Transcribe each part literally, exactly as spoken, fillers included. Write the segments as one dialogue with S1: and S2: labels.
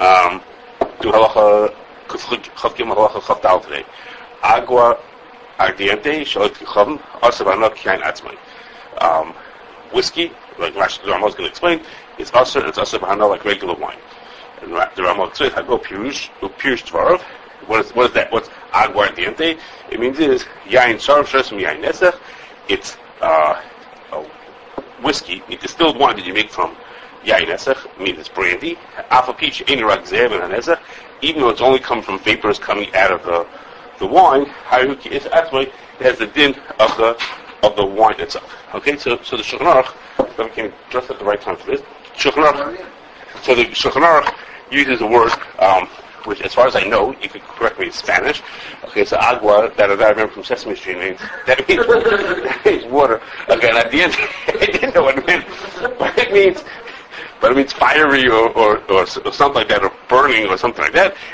S1: Um, do halacha chafkim halacha chafdal today. Agua ardiente shalot kichavim asavana kain atzmai. Um, whiskey, like Rashi the Rama is going to explain, is aser. It's aser b'hana like regular wine. And the Rama explains hago pirush upirush dvarav. What is what is that? What's agua ardiente? It means it is yain sarv shesum yain nesach. It's uh, oh, whiskey, a distilled wine that you make from yain nesach. Means it's brandy. Alpha peach ain't rak zev and nesach. Even though it's only come from vapors coming out of the the wine, it has the din of the of the wine itself. Okay, so so the Shulchan Aruch, that came just at the right time for this. Shulchan Aruch, so the Shulchan Aruch uses a word um, which, as far as I know, you could correct me in Spanish. Okay, so agua, that, that I remember from Sesame Street, means that means, that means water. Okay, and at the end, I didn't know what it meant, but it means. But it means fiery or, or, or, or something like that, or burning or something like that.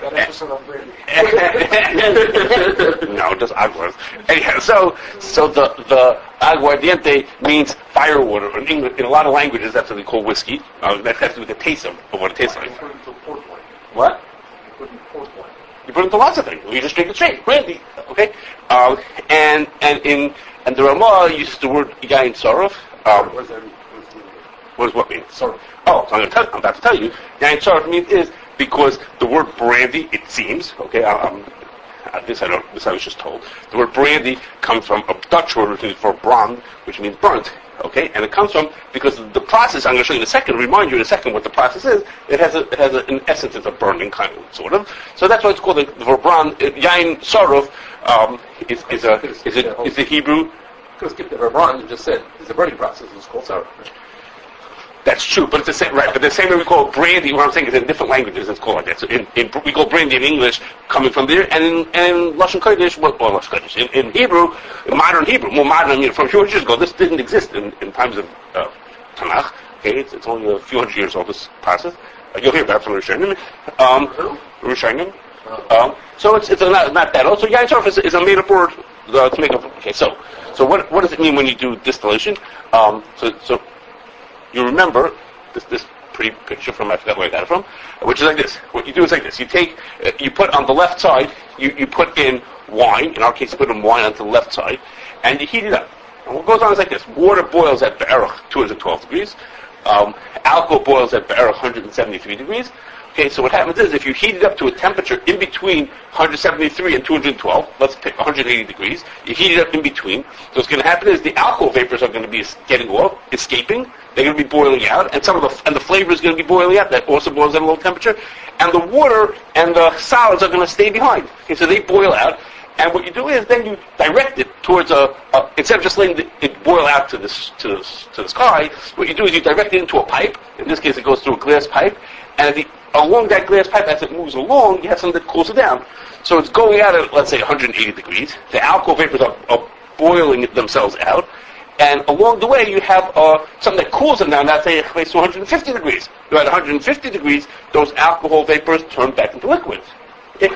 S1: No, just agua. Anyhow, so so the the aguardiente means fire water. In English, in a lot of languages, that's what they call whiskey. Uh, that has to do with the taste of, of what it tastes like. What? You put it in port wine. You put it into lots of things. You just drink it straight, brandy. Okay. Uh, and and in and the Ramah uses the word yain sarov. Um, what does that mean? What does what mean? Sorry. Oh, so I'm, going to tell, I'm about to tell you. Yain sarov means is because the word brandy, it seems, okay, um, uh, this I don't, this I was just told. The word brandy comes from a Dutch word which is for brand, which means burnt, okay, and it comes from because the process. I'm going to show you in a second. Remind you in a second what the process is. It has a, it has a, in essence, it's a burning kind of sort of. So that's why it's called the for brand. Yain sarov um, is is a is a is a Hebrew.
S2: Because the Rabban you just said is a burning process. It's called sarov.
S1: That's true, but it's the same, right? But the same way we call brandy, what I'm saying is in different languages it's called like that. So in, in we call brandy in English coming from there, and in, and in Lashon Kodesh, well, well Lashon Kodesh, in, in Hebrew, in modern Hebrew, more modern, I mean, from a few hundred years ago, this didn't exist in, in times of uh, Tanakh. Okay, it's, it's only a few hundred years old. This process, uh, you'll hear about it from Rishonim. Um, Rishonim. Um, so it's it's a, not, not that old. So yain sarov is, is a made-up word uh, to make up. Okay, so so what what does it mean when you do distillation? Um, so so. You remember this this pretty picture from I forgot where I got it from, which is like this. What you do is like this. You take, uh, you put on the left side, you, you put in wine. In our case, you put in wine onto the left side, and you heat it up. And what goes on is like this. Water boils at Be'erach two hundred twelve degrees. Um, alcohol boils at Be'erach one hundred seventy-three degrees. Okay, so what happens is if you heat it up to a temperature in between one hundred seventy-three and two hundred twelve, let's pick one hundred eighty degrees, you heat it up in between. So what's going to happen is the alcohol vapors are going to be getting off, escaping. They're going to be boiling out, and some of the and the flavor is going to be boiling out. That also boils at a low temperature, and the water and the solids are going to stay behind. Okay, so they boil out, and what you do is then you direct it towards a, a instead of just letting the, it boil out to this to this, to the sky. What you do is you direct it into a pipe. In this case, it goes through a glass pipe, and at the along that glass pipe, as it moves along, you have something that cools it down. So it's going out at, let's say, one hundred eighty degrees. The alcohol vapors are, are boiling themselves out. And along the way, you have uh, something that cools them down. That's say it makes to one hundred fifty degrees. At one hundred fifty degrees, those alcohol vapors turn back into liquids. It,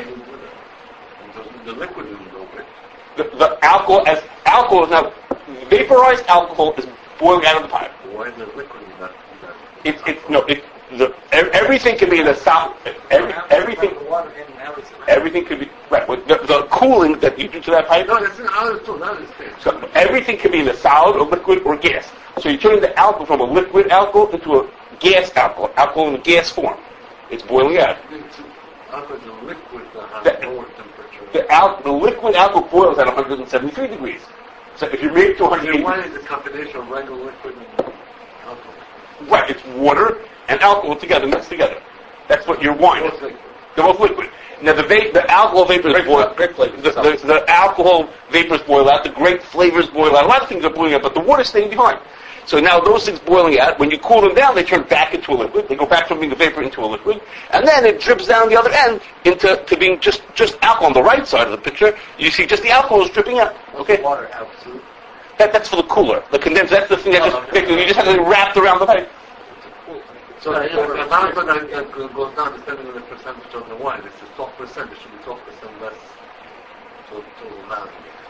S2: the liquid is liquid.
S1: The, the alcohol, as alcohol is now vaporized alcohol is boiling out of the pipe.
S2: Why is the liquid not?
S1: It, it, no, it, the, everything can be in the solid. Every, everything, everything could be right. The, the cooling that you do to that pipe.
S2: No, that's not too. That is
S1: so everything can be in a solid, or liquid, or gas. So you're turning the alcohol from a liquid alcohol into a gas alcohol, alcohol in a gas form. It's boiling out.
S2: Alcohol is a liquid that has
S1: the,
S2: lower temperature.
S1: The, al- the liquid alcohol boils at one hundred seventy-three degrees. So if you make it to one hundred eighty,
S2: why is the combination of regular liquid and alcohol?
S1: Right, it's water and alcohol together, mixed together. That's what your wine is. They're both liquid. Now the va- the alcohol vapors
S2: grape,
S1: boil.
S2: Grape flavors.
S1: The, the, the alcohol vapors boil out. The grape flavors boil out. A lot of things are boiling out, but the water's staying behind. So now those things boiling out, when you cool them down, they turn back into a liquid. They go back from being a vapor into a liquid, and then it drips down the other end into to being just just alcohol. On the right side of the picture, you see just the alcohol is dripping out. Okay.
S2: Water out too.
S1: That, that's for the cooler. The condenser. That's the thing that just
S2: okay.
S1: you just have to wrap around the pipe.
S2: So the amount that goes down depending on the percentage of the wine. If it's twelve percent, it should be twelve percent less to to amount.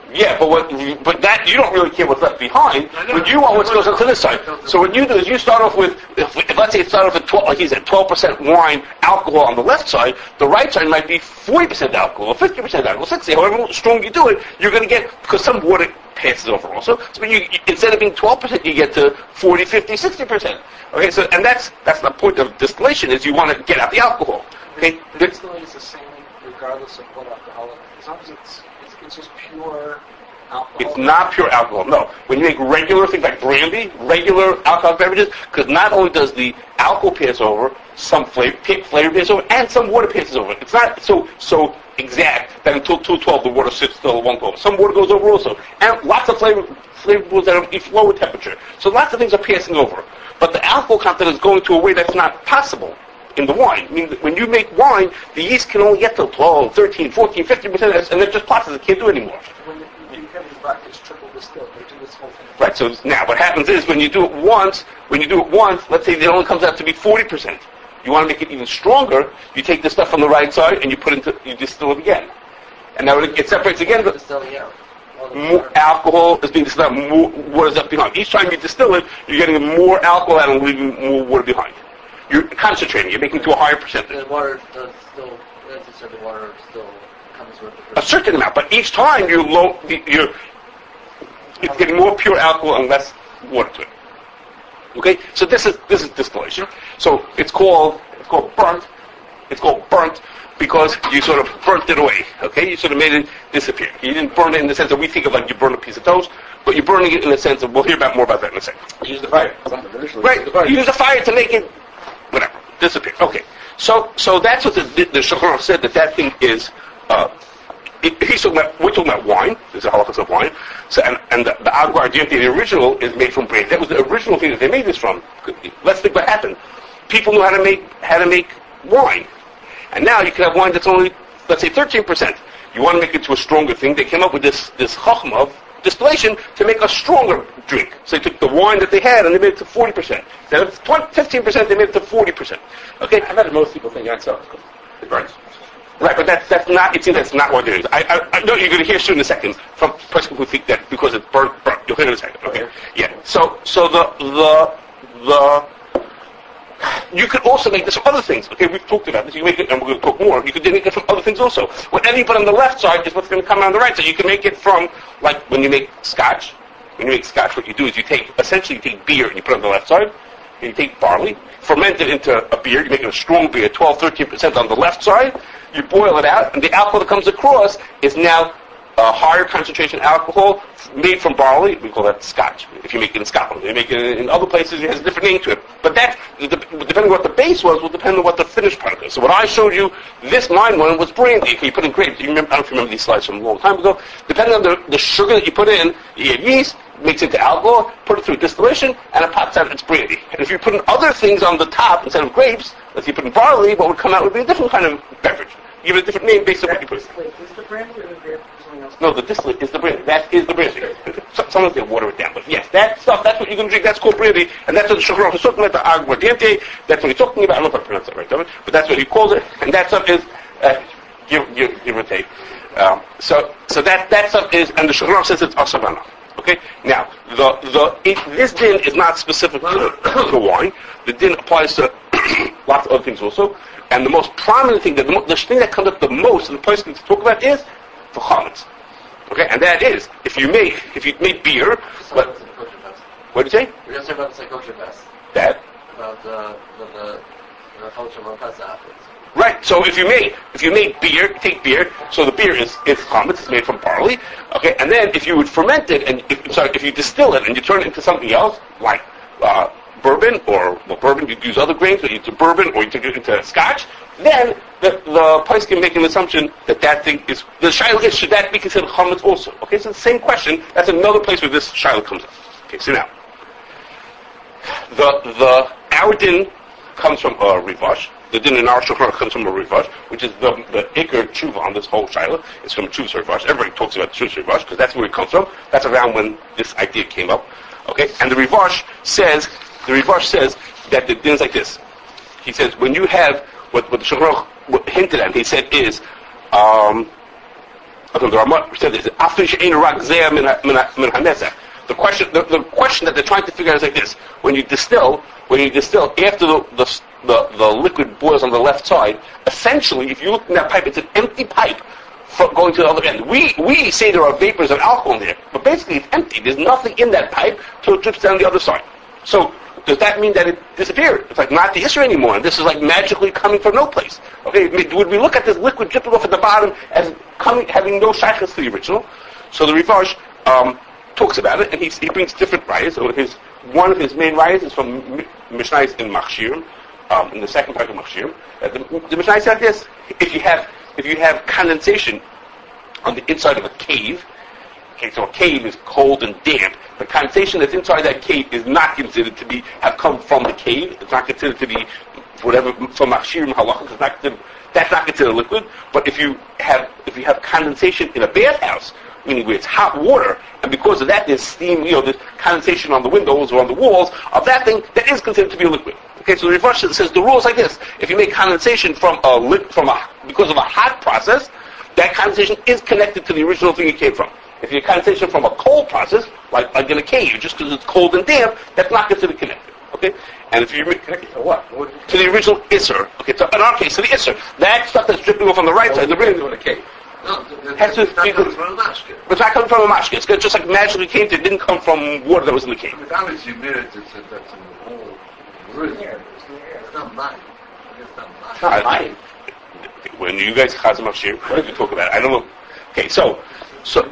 S1: Yeah, but what, but that, you don't really care what's left behind, but you want what goes onto this side. So what you do is you start off with, if, if let's say you start off with twelve, like he said, twelve percent wine, alcohol on the left side, the right side might be forty percent alcohol, or fifty percent alcohol, sixty, however strong you do it, you're going to get, because some water passes over also, so you, you, instead of being twelve percent, you get to forty, fifty, sixty percent. Okay, so, and that's, that's the point of distillation, is you want to get out the alcohol. Okay?
S2: The distillation is the same regardless of what alcohol, as long as it's, it's, it's just pure alcohol.
S1: It's not pure alcohol, no. When you make regular things like brandy, regular alcoholic beverages, because not only does the alcohol pass over, some flavor, flavor pass over, and some water passes over. It's not so so exact that until two twelve the water sits still at one twelve. Some water goes over also. And lots of flavor flavors that are flow with temperature. So lots of things are passing over. But the alcohol content is going to a way that's not possible in the wine. I mean, when you make wine, the yeast can only get to twelve, thirteen, fourteen, fifteen percent, and it just processes. It can't do it anymore.
S2: When you, you have these brackets triple distilled, they do this whole thing.
S1: Right, so now what happens is when you do it once, when you do it once, let's say it only comes out to be forty percent. You want to make it even stronger, you take the stuff on the right side and you put it into, you distill it again. And now it, it separates again, but
S2: Distill the air.
S1: more alcohol is being distilled, more water is left behind. Each time you distill it, you're getting more alcohol out and leaving more water behind. You're concentrating, you're making it to a higher percentage.
S2: The water does still, as you said, the water still comes with it.
S1: A certain amount, but each time you're low, you're, it's getting more pure alcohol and less water to it. Okay, so this is this is distillation. So it's called it's called burnt. It's called burnt because you sort of burnt it away. Okay, you sort of made it disappear. You didn't burn it in the sense that we think of like you burn a piece of toast, but you're burning it in the sense of we'll hear about more about that in a second.
S3: Use the fire.
S1: Right, you use the fire to make it whatever disappear. Okay, so so that's what the the Shulchan Aruch said that that thing is. Uh, It, he's talking about, we're talking about wine. There's a halachas of wine. So, and, and the, the aguardiente, the original, is made from brandy. That was the original thing that they made this from. Let's think what happened. People knew how to make how to make wine, and now you can have wine that's only, let's say, thirteen percent. You want to make it to a stronger thing. They came up with this this chachma of distillation to make a stronger drink. So they took the wine that they had and they made it to forty percent. Instead of fifteen percent, they made it to forty percent. Okay,
S3: I bet most people think that's so.
S1: Right. Right, but that's that's not. It seems that's not what it is. I I, I know you're going to hear soon in a second from people who think that because it's burnt, burnt. You'll hear in a second. Okay. Yeah. So so the the the you could also make this from other things. Okay, we've talked about this. You can make it, and we're going to talk more. You could make it from other things also. Whatever you put on the left side is what's going to come on the right side. You can make it from like when you make scotch. When you make scotch, what you do is you take essentially you take beer and you put it on the left side. And you take barley, ferment it into a beer. You make it a strong beer, twelve, thirteen percent on the left side. You boil it out, and the alcohol that comes across is now a higher concentration alcohol made from barley. We call that scotch. If you make it in Scotland, you make it in other places, it has a different name to it. But that, depending on what the base was, will depend on what the finished product is. So what I showed you, this mine one was brandy. Okay, you put in grapes. You remember, I don't know if you remember these slides from a long time ago. Depending on the, the sugar that you put in, you add yeast, makes it into alcohol, put it through distillation, and it pops out, it's brandy. And if you put in other things on the top instead of grapes, if you put in barley, what would come out would be a different kind of beverage. Give it a different name based on what you put.
S2: Wait, is the brandy or the beer something else?
S1: No, the distillate is the brandy. That is the brandy. Sometimes they water it down, but yes, that stuff, that's what you're going to drink. That's called brandy, and that's what the Shulchan Aruch is talking about, the aguardiente. That's what he's talking about. I don't know if I pronounced that right, David, but that's what he calls it, and that stuff is, uh, give, give, give or take. Um, so, so that, that stuff is, and the Shulchan Aruch says it's asavana. Okay? Now, the, the, it, this din is not specific to, to wine. The din applies to lots of other things also. And the most prominent thing, that the, mo- the thing that comes up the most in the place to talk about is the chametz. Okay? And that is, if you make, if you make beer, but, what did you say?
S2: We're going to talk about the kosher fest.
S1: That?
S2: About uh, the, the, the kosher of Pesach.
S1: Right. So if you make if you make beer, take beer. So the beer is is chametz. It's made from barley. Okay. And then if you would ferment it and if, sorry, if you distill it and you turn it into something else like uh, bourbon or well, bourbon, you use other grains, or you do bourbon or you take it into scotch. Then the the place can make an assumption that that thing is the shiloh is should that be considered chametz also? Okay. So the same question. That's another place where this shiloh comes up. Okay. So now the the our din comes from a uh, rivash. The din in our Shulchan Aruch comes from a rivash, which is the the ikar tshuva on this whole shiloh. It's from Chuvas rivash. Everybody talks about Chuvas rivash because that's where it comes from. That's around when this idea came up. Okay, and the rivash says the rivash says that the din is like this. He says when you have what what the Shulchan Aruch hinted at, he said is um, The Ramah said this. The question, the, the question that they're trying to figure out is like this: when you distill, when you distill after the the, the the liquid boils on the left side, essentially, if you look in that pipe, it's an empty pipe for going to the other end. We we say there are vapors of alcohol in there, but basically it's empty. There's nothing in that pipe till it drips down the other side. So does that mean that it disappeared? It's like not the Isser anymore, and this is like magically coming from no place. Okay, would we look at this liquid dripping off at the bottom as coming, having no shaykhs to the original? So the Rivash um, talks about it, and he, he brings different rayas. So his one of his main rayas is from Mishnayos in Machshirim, um, in the second part of Machshirim. Uh, the the Mishnah said this: if you have if you have condensation on the inside of a cave. Okay, so a cave is cold and damp. The condensation that's inside that cave is not considered to be have come from the cave. It's not considered to be whatever from Machshirim halachas. It's not considered, that's not considered liquid. But if you have if you have condensation in a bathhouse, meaning where it's hot water, and because of that there's steam, you know, there's condensation on the windows or on the walls of that thing, that is considered to be a liquid. Okay, so the Rivash says the rule is like this: if you make condensation from a li- from a because of a hot process, that condensation is connected to the original thing it came from. If you have condensation from a cold process, like, like in a cave, just because it's cold and damp, that's not considered connected. Okay? And if you make connected to what? To the original Isser. Okay, so in our case, to the Isser. That stuff that's dripping off on the right
S3: oh,
S1: side, the rim.
S3: in a cave.
S4: No,
S1: has to
S4: it's not
S1: be
S4: coming from a mashke.
S1: It's not coming from a mashke. It's just like magically came to, it didn't come from water that was in the cave.
S4: Without it, you mirrored it, said that's in the whole room. It's not mine. It's not mine.
S1: No, I, when you guys chazam machshir, what did you talk about? I don't know. Okay, so, so,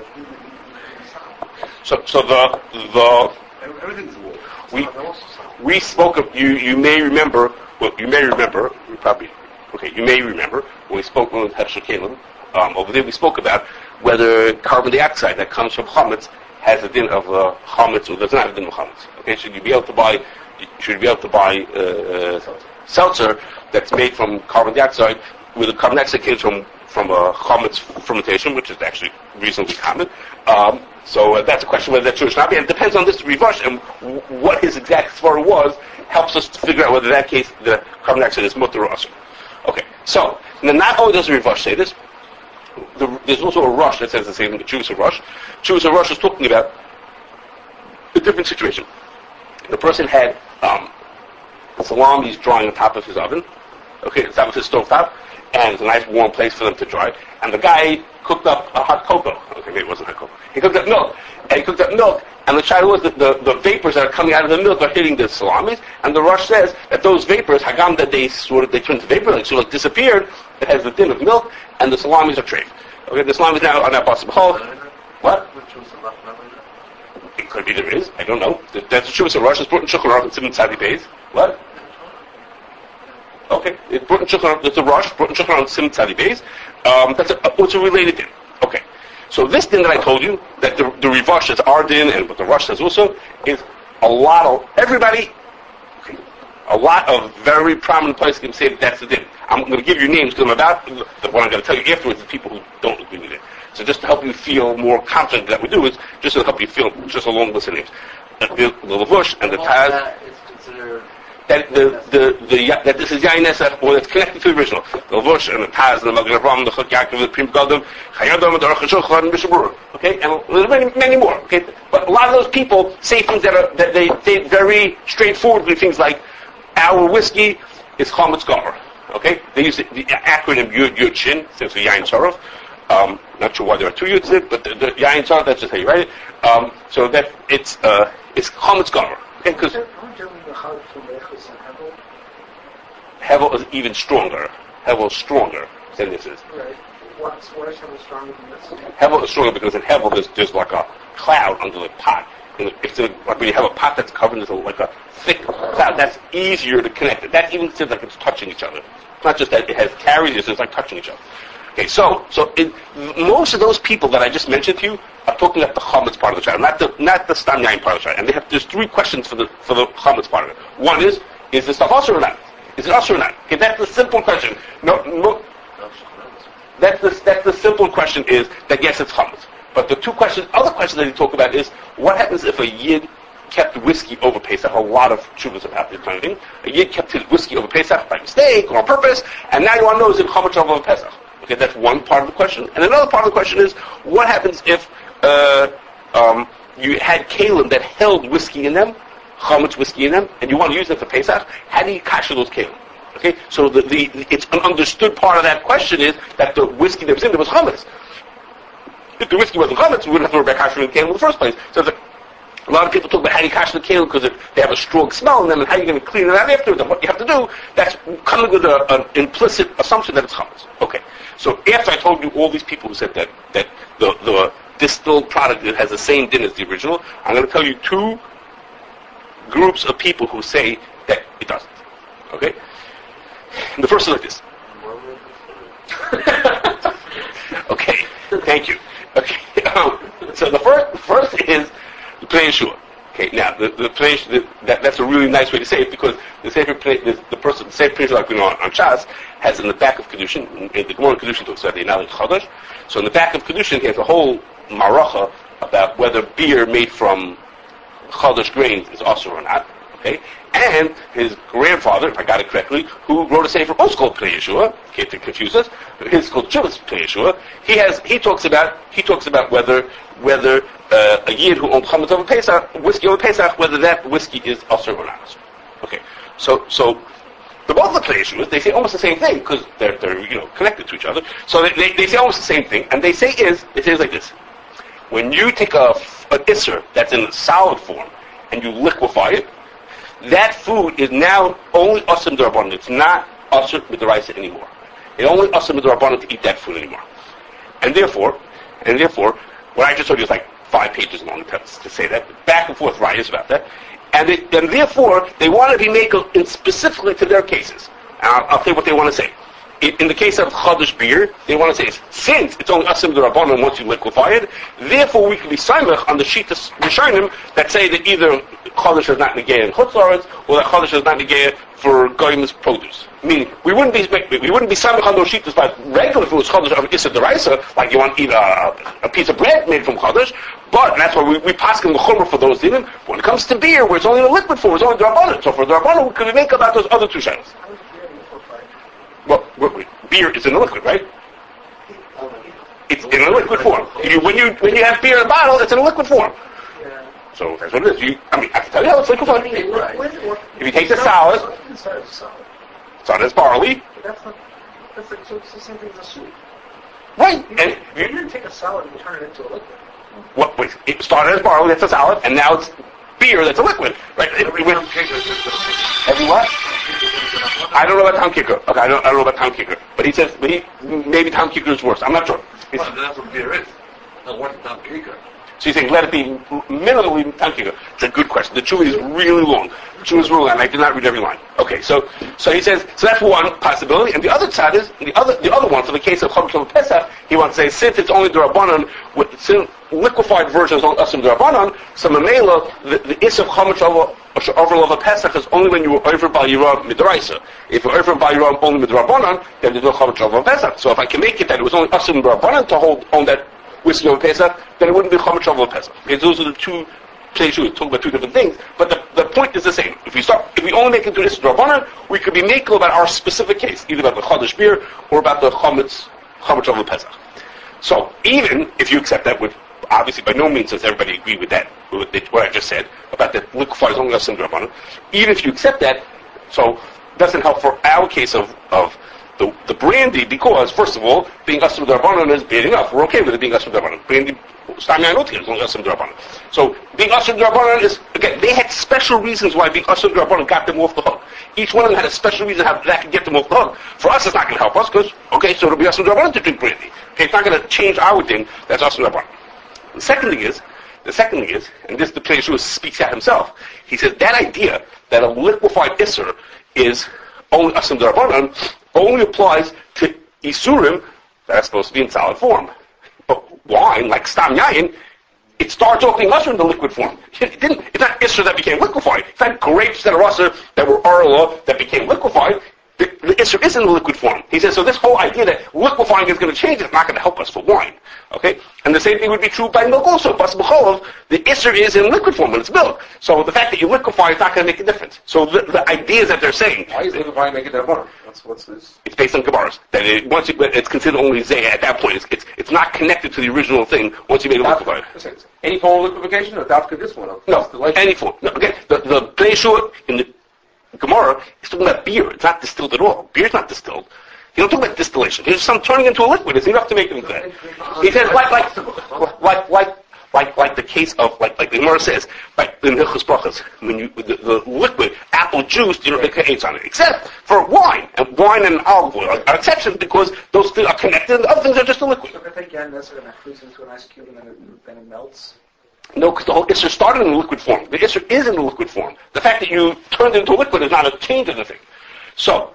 S1: so, so the, the,
S4: everything's water.
S1: we, we spoke of, you, you may remember, well, you may remember, you probably, okay, you may remember, when we spoke with Hershel Kalim, um, over there we spoke about whether carbon dioxide that comes from chametz has a din of uh, chametz or does not have a din of chametz. Okay, should you be able to buy, should you be able to buy, uh, uh, seltzer that's made from carbon dioxide, where the carbon dioxide came from from a chametz fermentation, which is actually reasonably common. Um, so uh, that's a question whether that's true or not. And it depends on this Rivash, and w- what his exact svara was helps us to figure out whether in that case the carbon dioxide is mutter or asur. Okay, so now not only does the Rivash say this, the, there's also a Rosh that says the same thing. The Chuvas Rosh. Chuvas Rosh is talking about a different situation. The person had um, salamis drying on top of his oven. Okay, on top of his stove top. And it's a nice warm place for them to dry. And the guy cooked up a hot cocoa. Okay, maybe it wasn't hot cocoa. He cooked up milk. And he cooked up milk. And the child was that the, the vapors that are coming out of the milk are hitting the salamis. And the Rosh says that those vapors, hagam, that they sort of, they turned to vapor, like sort of disappeared. It has the din of milk, and the salamis are treif. Okay, the salamis now are not possible. What? It could be there is. I don't know. That's the Chuvas Rosh. It's brought in Shulchan Aruch and Simon Tzadi Beis. What? Okay, it's brought in Shulchan, it's a Rosh, brought in Shulchan on Sim Tzadi Beis. Um, that's a, what's a related din. Okay. So this din that I told you, that the, the Rivash is our din, and what the Rosh says also, is a lot of, everybody, okay, a lot of very prominent places can say that that's the din. I'm going to give you names because I'm about, the one I'm going to tell you afterwards is people who don't agree with it. So just to help you feel more confident that we do is, just to help you feel just a long list of names. The, the, the Lavush and the Taz. That the the the that this is Yain Nesach, or that's connected to the original. The Lavush and the Taz and the Magen Avraham, the Chok Yaakov, the Prim Gadol, Chayadam, the Aruch HaShulchan, and Mishabur. Okay, and there's many many more. Okay, but a lot of those people say things that are that they say very straightforwardly. Things like our whiskey is Chametz Gomer. Okay, they use the, the acronym Yud Yud Shin, stands for Yain Sarov. Um, not sure why there are two Yuds there, but the, the Yain Sarov, that's just how you write it. Um, so that it's uh, it's Chametz Gomer. Okay, because Hevel is even stronger. Hevel is stronger than this is.
S2: Right. What's, why is Hevel stronger than this?
S1: Hevel is stronger because in Hevel there's, there's like a cloud under the pot. And it's a, like when you have a pot that's covered, there's a, like a thick cloud. That's easier to connect it. That even seems like it's touching each other. It's not just that it has carriers, it's like touching each other. Okay, so so it, most of those people that I just mentioned to you are talking about the chametz part of the child, not the not the stam yain part of the child. And they have there's three questions for the for the chametz part of it. One is is the stuff asur or not? Is it asur or not? Okay, that's the simple question. No, no. That's the that's the simple question is that yes, it's chametz. But the two questions, other questions that they talk about is what happens if a yid kept whiskey over Pesach? A lot of tshuvas about this kind of thing. A yid kept his whiskey over Pesach by mistake or on purpose, and now you want to know is it chametz over Pesach? Okay, that's one part of the question. And another part of the question is, what happens if uh, um, you had kalim that held whiskey in them, chametz whiskey in them, and you want to use them for Pesach? How do you kasher those kalim? Okay, so the, the, it's an understood part of that question is that the whiskey that was in there was chametz. If the whiskey wasn't chametz, we wouldn't have to worry about kashering the kalim in the first place. So the, a lot of people talk about how do you kasher the kalim because they have a strong smell in them, and how you're going to clean it out afterwards, and what you have to do. That's coming with a, an implicit assumption that it's chametz. Okay, so after I told you all these people who said that that the the distilled product has the same din as the original, I'm going to tell you two groups of people who say that it doesn't. Okay. The first is like this. Okay, thank you. Okay, um, so the first, first is the Pnei Yeshua. Okay, now the the, Pnei, the that, that's a really nice way to say it because the Sefer the, the person the Sefer Pnei like we know on, on Shas has in the back of Kedushin, in the Gemara Kedushin talks about the Inal Chodesh. So in the back of Kedushin, he has a whole maracha about whether beer made from Chodesh grains is also or not. Okay, and his grandfather, if I got it correctly, who wrote a sefer also called Pnei Yeshua, okay, to confuse us, his called Chivas Pnei Yeshua. He has he talks about he talks about whether whether uh, a yid who owns chametz over Pesach, whiskey over Pesach, whether that whiskey is also or not. Okay, so so the both the Pnei Yeshuas, they say almost the same thing because they're they're you know connected to each other. So they, they they say almost the same thing, and they say is it is like this: when you take a an isser that's in solid form and you liquefy it, that food is now only asim d'Rabbanan. It's not asim d'Oraisa anymore. It only asim d'Rabbanan to eat that food anymore. And therefore, and therefore, what I just told you is like five pages long to say that. Back and forth riots about that. And, it, and therefore, they want to be made in specifically to their cases. And I'll, I'll tell you what they want to say. In, in the case of Chodesh beer, they want to say, since it's only asim d'Rabbanan once you liquefy it, therefore we can be simach on the Shitas Rishonim that say that either Chodesh is not negaya in Chutz La'aretz, or that Chodesh is not negaya for Goyim's produce. Meaning, we wouldn't be we wouldn't be simach on those Shitas by regular food, Chodesh of Issa D'Oraisa, like you want to eat a, a piece of bread made from Chodesh, but that's why we, we pass in the Chumrah for those dinim. When it comes to beer, where it's only in a liquid form, it's only d'Rabbanan. So for d'Rabbanan, we could make about those other two shadows. Well, beer is in a liquid, right? It's in a liquid form. You, when you when you have beer in a bottle, it's in a liquid form. So that's what it is. You, I mean, I can tell you how it's liquefied. If you take the salad, salad is barley.
S2: That's not. That's like, so it's the same thing as a soup.
S1: Right.
S2: You,
S1: and
S2: you didn't take a salad and turn it into a liquid.
S1: What? Wait, it started as barley. That's a salad, and now it's beer. That's a liquid. Right.
S4: Every
S1: It, it,
S4: time kicker is just
S1: every what? I don't know about Tom Kicker. Okay, I don't, I don't know about Tom Kicker. But he says but he, maybe Tom Kicker is worse. I'm not sure. He's,
S4: well, that's what beer is. Now, what's Tom Kicker?
S1: So you think let it be minimally Tom Kicker? It's a good question. The Chewy is really long. The Chewy is really long, and I did not read every line. Okay, so so he says so that's one possibility, and the other side is the other the other one for the case of Chametz Pesach. He wants to say since it's only d'Rabbanan, with since liquefied version is only asim d'Rabbanan, so Mamela the the is of Chametz over Pesach is only when you were over by Yeram midraisa. If you're over by Yeram only midrabanan, then there's no Chametz over Pesach. So if I can make it that it was only asim d'Rabbanan to hold on that whiskey over Pesach, then it wouldn't be Chametz over Pesach. Because those are the two places we talk about two different things. But the, the point is the same. If we start, if we only make it to this d'Rabbanan, we could be making about our specific case, either about the Chodesh beer or about the Chametz Chametz over Pesach. So even if you accept that, which obviously by no means does everybody agree with that, with what I just said about that liquefied is only asim d'Rabbanan. Even if you accept that, so it doesn't help for our case of of the the brandy because first of all, being asim d'Rabbanan is bad enough. We're okay with it being asim d'Rabbanan. Brandy, Stam Yainot is only asim d'Rabbanan. So being asim d'Rabbanan is again they had special reasons why being asim d'Rabbanan got them off the hook. Each one of them had a special reason how that could get them off the hook. For us, it's not going to help us because okay, so it'll be asim d'Rabbanan to drink brandy. Okay, it's not going to change our thing. That's asim d'Rabbanan. The second thing is, the second thing is, and this the Pnei Yeshua speaks out himself. He says that idea that a liquefied isser is only asim d'Rabbanan only applies to isurim that are supposed to be in solid form. But wine, like stam yayin, it starts off being usher in the liquid form. It didn't. It's not isser that became liquefied. It's not grapes that are usher that were arla that became liquefied. The, the Isser is in the liquid form. He says, so this whole idea that liquefying is going to change is not going to help us for wine. Okay? And the same thing would be true by milk also. Bas b'cholov, the Isser is in liquid form when it's milk. So the fact that you liquefy is not going to make a difference. So the, the ideas that they're saying...
S3: Why is liquefying making that butter? What's, what's this?
S1: It's based on Gemaras. That it, once you, it's considered only Zeh at that point. It's, it's, it's not connected to the original thing once you make it liquefy.
S3: Any form of liquefaction or dafka this one?
S1: No, any form. No, again, the, the Bnei Yeshua in the Gemara is talking about beer. It's not distilled at all. Beer's not distilled. He don't talk about distillation. He's some turning into a liquid. It's enough to make it into that. He says like like like like like like the case of like like the Gemara says like in Hilchos Brachos, when you the, the liquid apple juice, you don't make eights on it, except for wine and wine and olive oil are exceptions because those things are connected and the other things are just a liquid.
S2: So if again that's going to freeze into an ice cube and then it, then it melts.
S1: No, because the whole Isser started in the liquid form. The Isser is in the liquid form. The fact that you turned it into a liquid is not a change of the thing. So,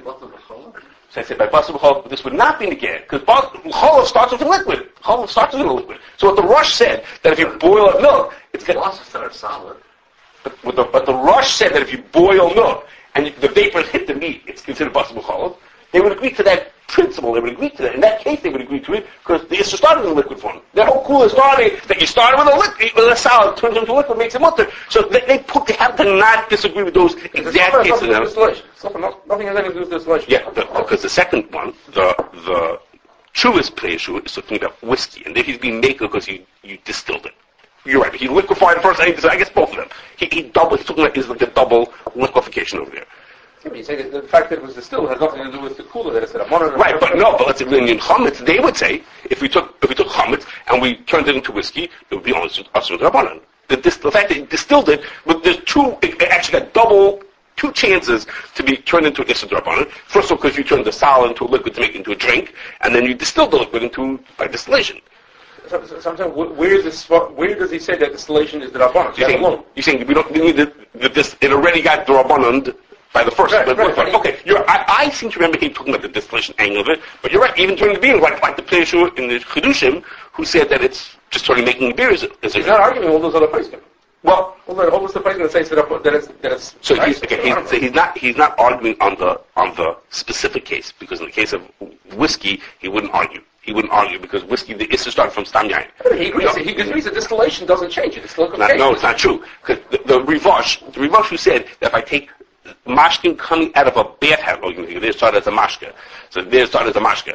S1: so I said by Basar B'chol, this would not be negated, because Chol starts with a liquid. Chol starts with a liquid. So what the Rosh said, that if you boil up milk, it's going to...
S4: start solid.
S1: But, but, the, but the Rosh said that if you boil milk, and the vapors hit the meat, it's considered Basar B'chol. They would agree to that principle. They would agree to that. In that case, they would agree to it because the Isser started in liquid form. Their whole cool is starting that you started with a liquid, with a solid, turns into liquid, makes it mutter. So they, they put, they have to not disagree with those exact cases.
S3: Nothing, nothing has anything to do with distillation.
S1: Yeah, the, because the second one, the the truest Bnei Yeshua is talking about whiskey, and he's being made because you you distilled it. You're right. He liquefied it first. I guess both of them. He, he double. He's talking about is like a double liquefaction over there.
S3: You say that the fact that it was distilled has nothing to do with the cooler that it's at a monitor.
S1: Right, but no, but let's say in chametz, they would say if we took if we took chametz and we turned it into whiskey, it would be also asur d'rabbanan. The, the fact that you distilled it, but there's two, it actually got double, two chances to be turned into an asur d'rabbanan. First of all, because you turned the solid into a liquid to make it into a drink, and then you distilled the liquid into by distillation.
S3: So, so, sometimes, where is this? Where does he say that distillation is the rabbanon?
S1: You're saying, you're saying we don't we need the, the, this. It already got the rabbanon by the first.
S3: Right,
S1: but,
S3: right, right.
S1: Okay, you're, I, I seem to remember him talking about the distillation angle of it, but you're right. Even during the beer, like like the Bnei Yeshua in the Chidushim, who said that it's just totally making beer. Is, is
S3: he's not arguing all those other places.
S1: Well,
S3: all the whole list of places that says that, that it's that it's.
S1: So he's, okay, he's, so he's not he's not arguing on the on the specific case, because in the case of whiskey, he wouldn't argue. He wouldn't argue because whiskey, the Isser started from Stam Yain.
S3: He agrees. He agrees that distillation doesn't change it. It's still
S1: not, no, it's not true. Because the, the Rivash, the Rivash who said that if I take mashkin coming out of a bathhouse, oh, they started as a mashka. So they started as a mashka.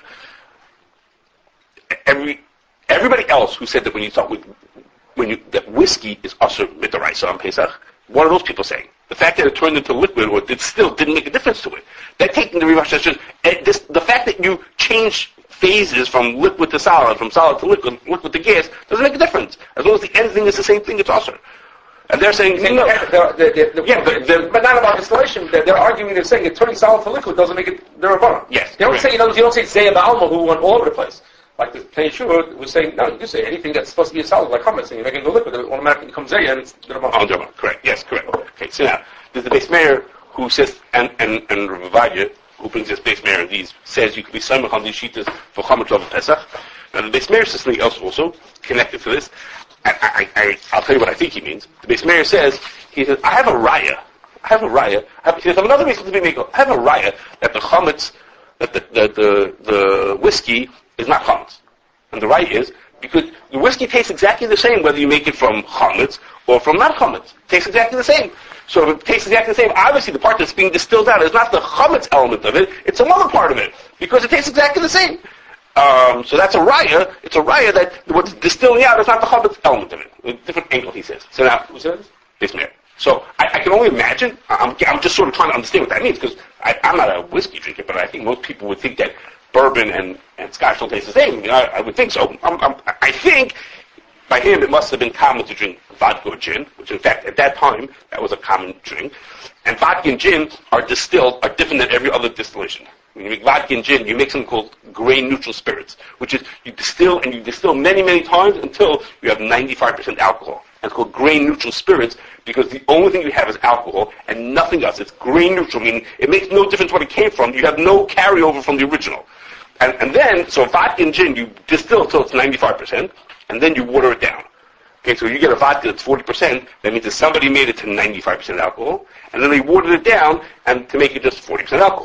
S1: Every everybody else who said that when you start with when you that whiskey is also midaraisa on Pesach, what are those people saying? The fact that it turned into liquid or it still didn't make a difference to it. They're taking the Rivash as just this, the fact that you change phases from liquid to solid, from solid to liquid, liquid to gas, doesn't make a difference. As long as the end thing is the same thing, it's also. And they're saying, no.
S3: They're, they're, they're, yeah, but, but not about distillation. They're, they're arguing, they're saying that turning solid to liquid doesn't make it, they're a bummer.
S1: Yes.
S3: You don't
S1: correct.
S3: say, you know, you don't say Zayah Ba'alma who went all over the place. Like the Bnei Yeshua was saying, no, you do say anything that's supposed to be a solid, like hummus, and you make it into liquid, it automatically becomes Zayah, and it's the bummer.
S1: Oh, the correct. Yes, correct. Okay, so now, there's the base mayor who says, and, and, and Ravadia, who brings this base mayor and these, says you can be samach on these sheetas for Chametz of Pesach. Now the base mayor says something else also, connected to this. I, I, I, I'll tell you what I think he means. The base mayor says, he says, I have a raya. I have a raya. I have, he says, I have another reason to be made. I have a raya that the chametz, that the, the, the, the whiskey is not chametz. And the raya is, because the whiskey tastes exactly the same whether you make it from chametz or from not chametz. It tastes exactly the same. So if it tastes exactly the same, obviously the part that's being distilled out is not the chametz element of it, it's some other part of it, because it tastes exactly the same. Um, so that's a raya, it's a raya that what's distilling out is not the chametz element of it. A different angle, he says. So now,
S3: who says?
S1: This man. So I, I can only imagine, I'm, I'm just sort of trying to understand what that means, because I'm not a whiskey drinker, but I think most people would think that bourbon and, and scotch don't taste the same. You know, I, I would think so. I'm, I'm, I think by him it must have been common to drink vodka or gin, which in fact at that time that was a common drink. And vodka and gin are distilled, are different than every other distillation. When you make vodka and gin, you make something called grain neutral spirits, which is you distill and you distill many, many times until you have ninety-five percent alcohol. And it's called grain neutral spirits because the only thing you have is alcohol and nothing else. It's grain neutral, meaning it makes no difference what it came from. You have no carryover from the original. And, and then, so vodka and gin, you distill until it's ninety-five percent, and then you water it down. Okay, so you get a vodka that's forty percent, that means that somebody made it to ninety-five percent alcohol, and then they watered it down and to make it just forty percent alcohol.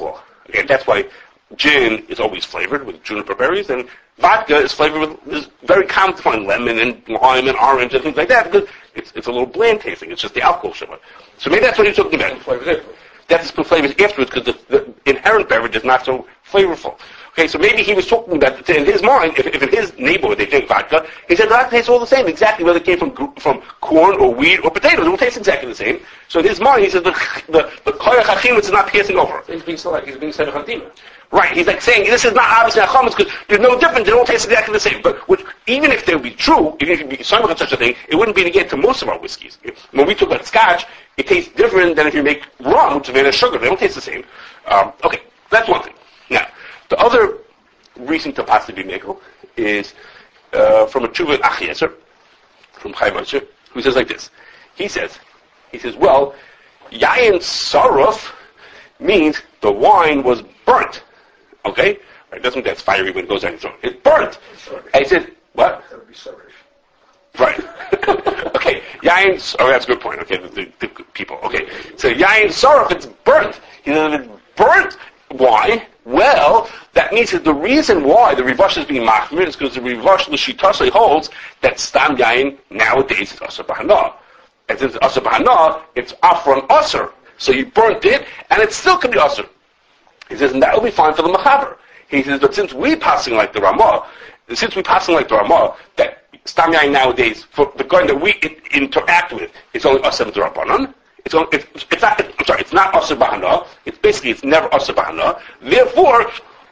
S1: Okay, that's why gin is always flavored with juniper berries, and vodka is flavored with is very common to find lemon and lime and orange and things like that because it's it's a little bland tasting. It's just the alcohol sugar. So maybe that's what he's talking about. That's the flavors afterwards because the, the inherent beverage is not so flavorful. Okay, so maybe he was talking about, in his mind, if, if in his neighborhood they drink vodka, he said vodka tastes all the same, exactly whether it came from from corn or wheat or potatoes. It will taste exactly the same. So in his mind, he said the the the koyach hachimus is not piercing over.
S3: He's being select. He's being said chantima.
S1: Right, he's like saying this is not obviously a chametz because there's no difference. They all taste exactly the same. But which, even if they would be true, even if you be some of such a thing, it wouldn't be negated to most of our whiskeys. When we talk about Scotch, it tastes different than if you make rum, which is made of sugar. They don't taste the same. Um, okay, that's one thing. Now, the other reason to possibly make is uh, from a tshuva Achiezer, from Chaim Moshe, who says like this. He says, he says, well, yayin saruf means the wine was burnt. Okay? It doesn't mean that's fiery when it goes down your throat. It's burnt. And he said, what?
S4: That would be sorry.
S1: Right. Okay. Yayin, oh, that's a good point. Okay, the, the, the people. Okay. So yayin saruf, it's burnt. He said, if it's burnt, why? Well, that means that the reason why the Rivash is being machmir is because the Rivash l'shitase holds that stam yayin nowadays is asur b'hana. And since it's asur b'hana, it's afron asur. So you burnt it, and it still can be asur. He says, and that will be fine for the machaber. He says, but since we passing like the Ramah, since we passing like the Ramah, that stam yayin nowadays, for the guy that we in, interact with, it's only asur d'Rabbanan. It's, only, it's, it's not. I'm sorry. It's not asur b'hana. It's basically it's never asur b'hana. Therefore,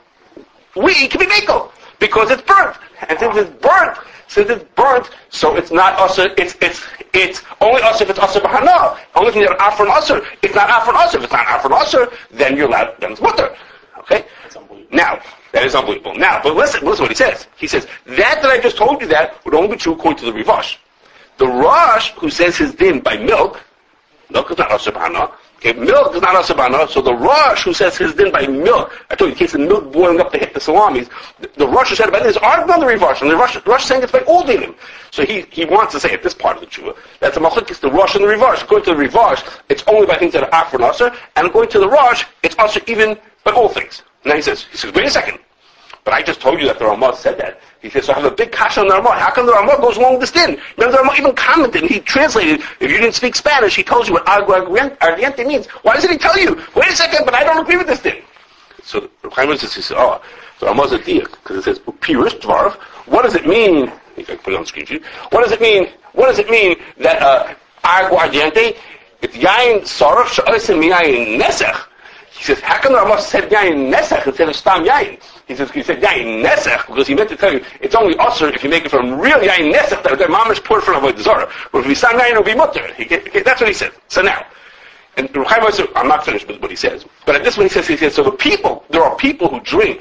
S1: we can be mekel because it's burnt, and since it's burnt, since it's burnt, so it's not asur. It's it's it's only asur if it's asur b'hana. Only if you have afron asur. It's not afron asur. If it's not afron asur, then you're allowed. Then it's mutter. Okay.
S3: That's unbelievable.
S1: Now that is unbelievable. Now, but listen, listen what he says. He says that that I just told you that would only be true according to the Rivash. The Rosh who says his din by milk. Milk is not asur b'hana. Okay, milk is not asur b'hana. So the Rosh who says his din by milk, I told you, in case of milk boiling up to hit the salamis, the, the Rosh who said about this argued on the Rivash, and the Rosh, the Rosh is saying it's by all dinim. So he, he wants to say at this part of the tshuva that the machlokes the Rosh and the Rivash. According to the Rivash, it's only by things that are afron asur, and according to the Rosh, it's asur even by all things. Now he says, he says, wait a second. But I just told you that the Ramah said that. He says, so I have a big kasha on the Ramah. How come the Ramah goes along with this din? Remember, the Ramah even commented, and he translated, if you didn't speak Spanish, he told you what agua ardiente means. Why doesn't he tell you? Wait a second, but I don't agree with this din. So the Chaim says, he says, oh, the Ramah is a diak, because it says, pirish dvarv. What does it mean? I think I can put it on the screen sheet. What does it mean? What does it mean that uh, agua ardiente, it's yayin saraf sha'osim yayin nesech. He says, how come the Ramah said yayin nesech instead of stam yayin? He says, he said yayin nesech because he meant to tell you it's only asur if you make it from real yayin nesech that the mamish poured from avodah zarah. But if we stam yayin, it'll be mutter. He, he, that's what he said. So now, and Ruchaim said, I'm not finished with what he says, but at this one he says, he says, so the people, there are people who drink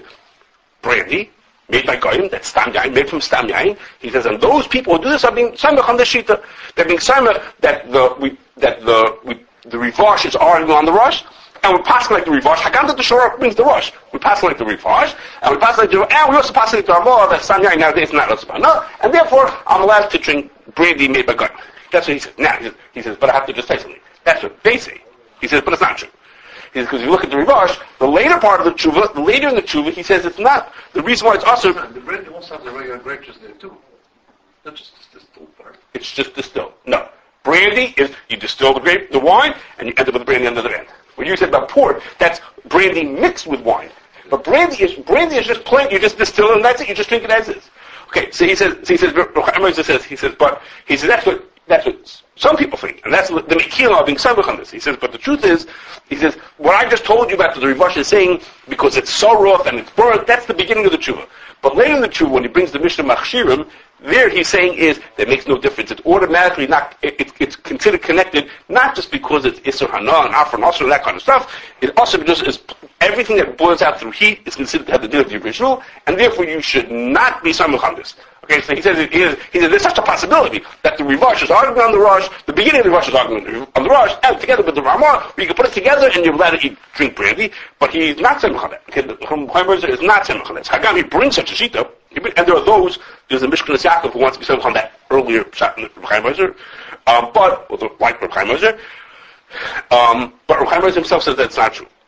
S1: brandy made by goyim, that's stam yayin, made from stam yayin. He says, and those people who do this are being samech on the shita. They're being samech that the we that the we, the Rivash is arguing on the Rosh. And we pass like the Rivash. Hagam that the Shorah brings the Rosh. We pass like the Rivash, and we pass like the, and we also pass like the Ramah that Stam Yayin nowadays is not asur b'hana, and therefore I'm allowed to drink brandy made by goyim. That's what he says. Now he says, he says, but I have to just say something. That's what they say. He says, but it's not true. He says, because if you look at the Rivash, the later part of the tshuva, the later in the tshuva, he says it's not. The reason why it's asur.
S4: The brandy also has the regular grape juice there too. Not just the distilled part.
S1: It's just distilled. No. Brandy is, you distill the grape, the wine, and you end up with the brandy on the other end. What you said about port, that's brandy mixed with wine. But brandy is brandy is just plain. You just distill it, and that's it. You just drink it as is. Okay. So he says. So he says. Ruchaim says. He says. But he says that's what that's what some people think, and that's what the Mechila are being samech on this. He says. But the truth is, he says what I just told you about the Rivash is saying because it's so rough and it's burnt. That's the beginning of the tshuva. But later in the tshuva, when he brings the Mishnah Machshirim, there he's saying is that makes no difference. It's automatically not. It, it, it's considered connected, not just because it's Isser Hana and Afron Asr and that kind of stuff. It also just is everything that boils out through heat is considered to have the din of the original, and therefore you should not be samech on this. Okay, so he says it is. He says there's such a possibility that the Rivash is arguing on the Rosh, the beginning of the Rivash is arguing on the Rosh, and together with the Ramah, you can put it together and you're allowed to eat, drink brandy. But he's not samech on that. Okay, the Chaim is not samech on that. Hagam he brings such a shita. And there are those, there's a Mishkan Yaakov who wants to be something on that earlier shot in Ruchaim Moser, um, but, like Ruchaim Moser, um, but Ruchaim Moser himself says that's not true.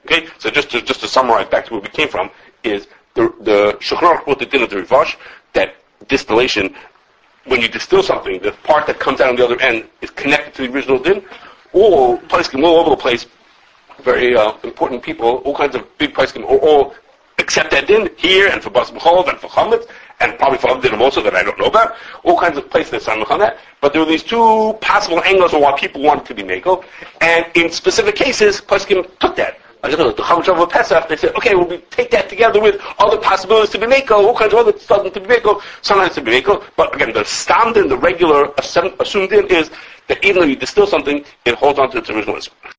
S1: Okay, so just to, just to summarize back to where we came from, is the the Shulchan Aruch brought the din of the Rivash that distillation, when you distill something, the part that comes out on the other end is connected to the original din. All poskim all over the place, very uh, important people, all kinds of big poskim, all, all accept that din here and for Bas B'chol and for Chametz, and probably for other dinim also that I don't know about. All kinds of places that stand on that. But there were these two possible angles of why people wanted to be mekel, and in specific cases, poskim took that. Like the Chametz of Pesach, they said, okay, well, we take that together with other possibilities to be mekel, all kinds of other stuff to be mekel, sometimes to be mekel. But again, the stam din, the regular assumed din, is that even though you distill something, it holds on to its original